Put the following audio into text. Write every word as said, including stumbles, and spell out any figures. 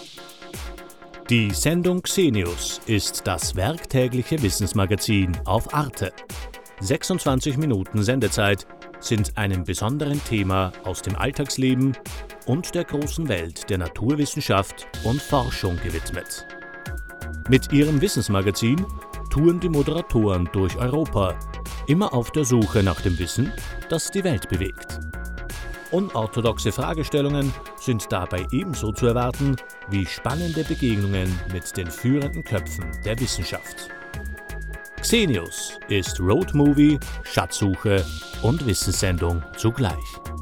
Die Sendung Xenius ist das werktägliche Wissensmagazin auf Arte. sechsundzwanzig Minuten Sendezeit sind einem besonderen Thema aus dem Alltagsleben und der großen Welt der Naturwissenschaft und Forschung gewidmet. Mit ihrem Wissensmagazin touren die Moderatoren durch Europa, immer auf der Suche nach dem Wissen, das die Welt bewegt. Unorthodoxe Fragestellungen sind dabei ebenso zu erwarten wie spannende Begegnungen mit den führenden Köpfen der Wissenschaft. Xenius ist Roadmovie, Schatzsuche und Wissenssendung zugleich.